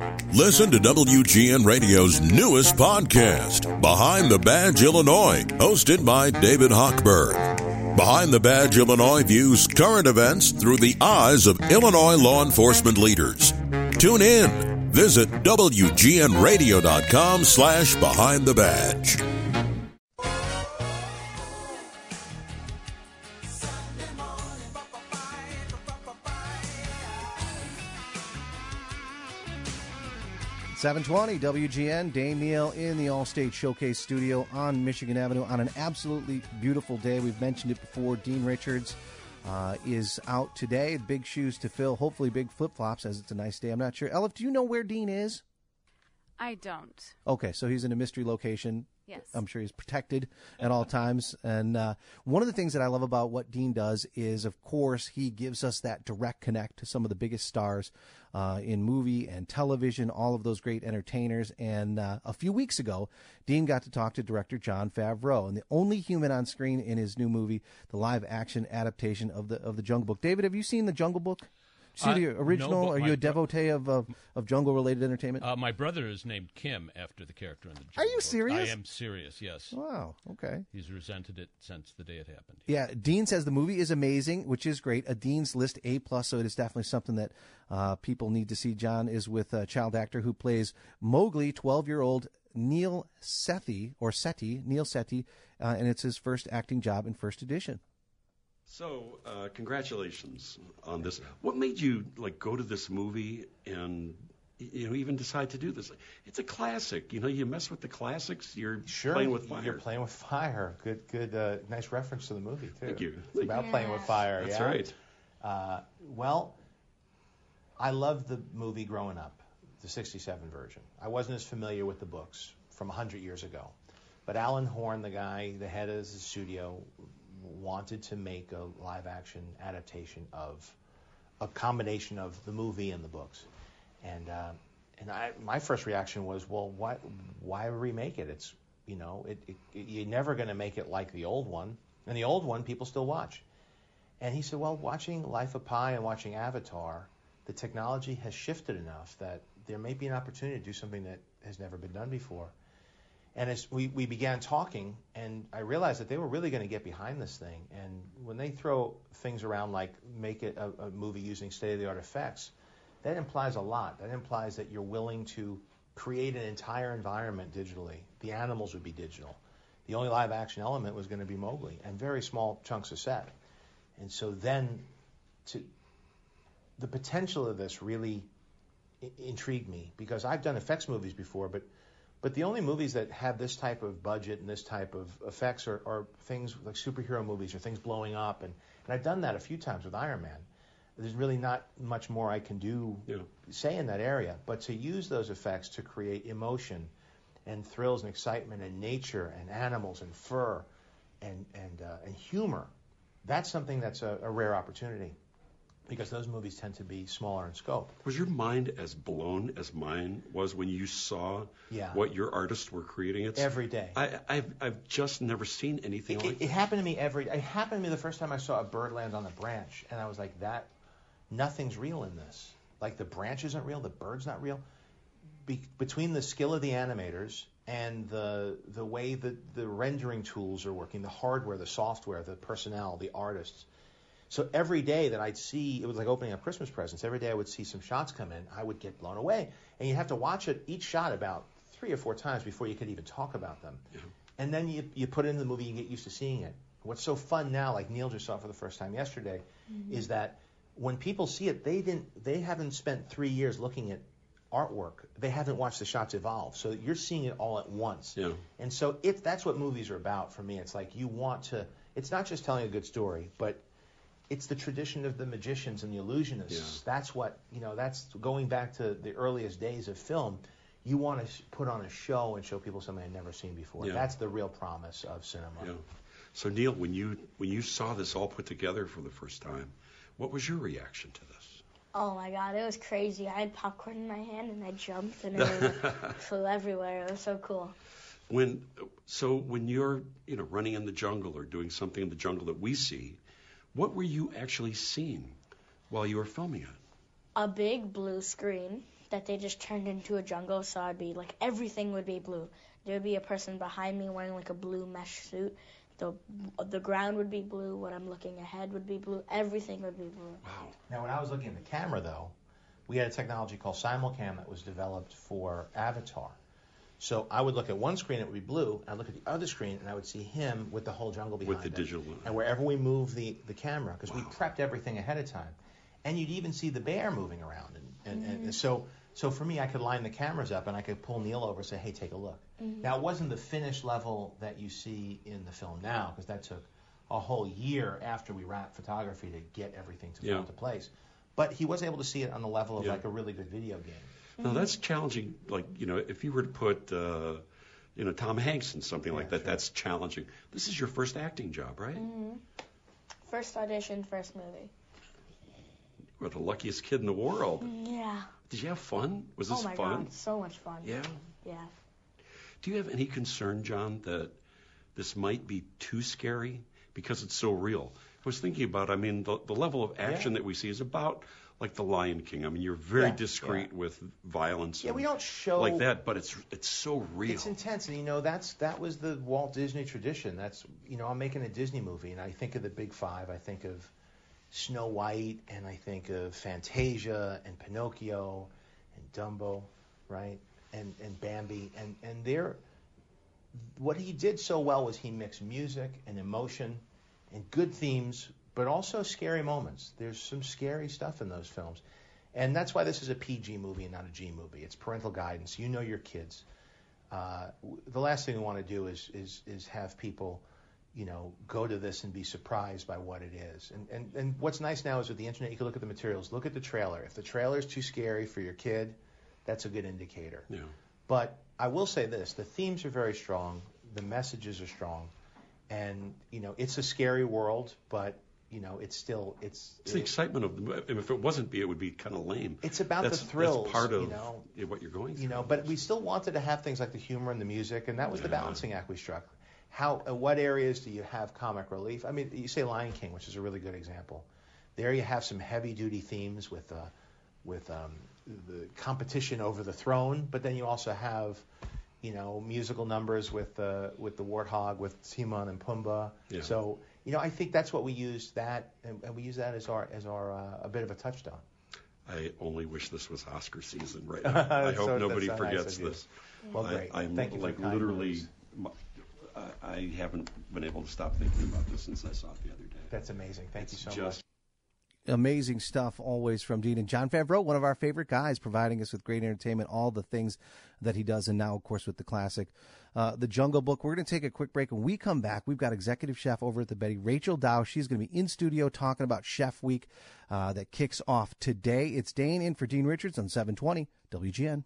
Listen to WGN Radio's newest podcast, Behind the Badge Illinois, hosted by David Hochberg. Behind the Badge Illinois views current events through the eyes of Illinois law enforcement leaders. Tune in. Visit WGNRadio.com/Behind the Badge. .720 WGN, Dane Neal in the Allstate Showcase studio on Michigan Avenue on an absolutely beautiful day. We've mentioned it before. Dean Richards is out today. Big shoes to fill, hopefully big flip-flops as it's a nice day. I'm not sure. Elif, do you know where Dean is? I don't. Okay, so he's in a mystery location. Yes. I'm sure he's protected at all times. And one of the things that I love about what Dean does is, of course, he gives us that direct connect to some of the biggest stars in movie and television, all of those great entertainers. And a few weeks ago, Dean got to talk to director Jon Favreau, and the only human on screen in his new movie, the live-action adaptation of the Jungle Book. David, have you seen the Jungle Book? See the original? No, Are you a devotee of jungle-related entertainment? My brother is named Kim after the character in the Jungle Are you Book. serious? I am serious, yes. Wow, okay. He's resented it since the day it happened. Yeah, Dean says the movie is amazing, which is great. A Dean's List A+, so it is definitely something that people need to see. John is with a child actor who plays Mowgli, 12-year-old Neil Sethi, and it's his first acting job in First Edition. So, congratulations on this. What made you go to this movie and even decide to do this? It's a classic. You mess with the classics. You're playing with fire. You're playing with fire. Good, nice reference to the movie too. Thank you. It's about playing with fire. That's yeah? right. Well, I loved the movie growing up, the '67 version. I wasn't as familiar with the books from 100 years ago, but Alan Horn, the guy, the head of the studio, wanted to make a live-action adaptation of a combination of the movie and the books, and my first reaction was, well, why remake it? It's you're never going to make it like the old one, and the old one people still watch. And he said, well, watching Life of Pi and watching Avatar, the technology has shifted enough that there may be an opportunity to do something that has never been done before. And as we began talking, and I realized that they were really going to get behind this thing. And when they throw things around like make it a movie using state-of-the-art effects, that implies a lot. That implies that you're willing to create an entire environment digitally. The animals would be digital. The only live-action element was going to be Mowgli, and very small chunks of set. And so then the potential of this really intrigued me, because I've done effects movies before, but the only movies that have this type of budget and this type of effects are things like superhero movies or things blowing up. And I've done that a few times with Iron Man. There's really not much more I can do, say, in that area. But to use those effects to create emotion and thrills and excitement and nature and animals and fur and humor, that's something that's a rare opportunity, because those movies tend to be smaller in scope. Was your mind as blown as mine was when you saw what your artists were creating? Every day. I've just never seen anything like it. It happened to me It happened to me the first time I saw a bird land on a branch, and I was like, nothing's real in this. Like, the branch isn't real, the bird's not real. Between the skill of the animators and the way that the rendering tools are working, the hardware, the software, the personnel, the artists. So every day that I'd see, it was like opening up Christmas presents. Every day I would see some shots come in, I would get blown away. And you have to watch each shot about 3 or 4 times before you could even talk about them. Yeah. And then you put it in the movie, you get used to seeing it. What's so fun now, like Neil just saw for the first time yesterday, is that when people see it, they haven't spent 3 years looking at artwork. They haven't watched the shots evolve. So you're seeing it all at once. Yeah. And so that's what movies are about for me. It's like it's not just telling a good story, but it's the tradition of the magicians and the illusionists. Yeah. That's what, that's going back to the earliest days of film. You want to put on a show and show people something they've never seen before. Yeah. That's the real promise of cinema. Yeah. So Neil, when you saw this all put together for the first time, what was your reaction to this? Oh my God, it was crazy. I had popcorn in my hand and I jumped and it flew everywhere. It was so cool. When you're running in the jungle or doing something in the jungle that we see, what were you actually seeing while you were filming it? A big blue screen that they just turned into a jungle, so I'd be like, everything would be blue. There would be a person behind me wearing like a blue mesh suit. The ground would be blue. What I'm looking ahead would be blue. Everything would be blue. Wow. Now, when I was looking at the camera, though, we had a technology called Simulcam that was developed for Avatar. So I would look at one screen, it would be blue. I'd look at the other screen, and I would see him with the whole jungle behind him. With the digital one. And wherever we move the camera, because we prepped everything ahead of time. And you'd even see the bear moving around. And so for me, I could line the cameras up, and I could pull Neil over and say, hey, take a look. Now, it wasn't the finished level that you see in the film now, because that took a whole year after we wrapped photography to get everything to fall into place. But he was able to see it on the level of like a really good video game. Now, that's challenging. Like, if you were to put, Tom Hanks in something like that, that's challenging. This is your first acting job, right? First audition, first movie. You're the luckiest kid in the world. Yeah. Did you have fun? Was this fun? Oh, my God, so much fun. Yeah? Yeah. Do you have any concern, John, that this might be too scary because it's so real? I was thinking about, the level of action that we see is about like The Lion King. I mean, you're very discreet with violence. Yeah, we don't show like that, but it's so real. It's intense, and that was the Walt Disney tradition. That's I'm making a Disney movie, and I think of the Big Five. I think of Snow White, and I think of Fantasia, and Pinocchio, and Dumbo, right, and Bambi, and what he did so well was he mixed music and emotion and good themes, but also scary moments. There's some scary stuff in those films. And that's why this is a PG movie and not a G movie. It's parental guidance. You know your kids. The last thing we want to do is have people, go to this and be surprised by what it is. And what's nice now is with the internet, you can look at the materials. Look at the trailer. If the trailer is too scary for your kid, that's a good indicator. Yeah. But I will say this. The themes are very strong. The messages are strong. And, it's a scary world, but it's still it's the excitement of the. If it wasn't it would be kind of lame. It's about the thrills. That's part of what you're going through. But we still wanted to have things like the humor and the music, and that was the balancing act we struck. What areas do you have comic relief? I mean, you say Lion King, which is a really good example. There you have some heavy-duty themes with the competition over the throne, but then you also have musical numbers with the warthog, with Timon and Pumbaa. Yeah. So I think that's what we use and we use that as our a bit of a touchstone. I only wish this was Oscar season right now. I hope nobody forgets this. Well, great. I'm Thank you for literally. I haven't been able to stop thinking about this since I saw it the other day. That's amazing. Thank you so much. Amazing stuff always from Dean. And Jon Favreau, one of our favorite guys, providing us with great entertainment, all the things that he does, and now, of course, with the classic The Jungle Book. We're going to take a quick break. When we come back, we've got executive chef over at the Betty, Rachel Dow. She's going to be in studio talking about Chef Week that kicks off today. It's Dane in for Dean Richards on 720 WGN.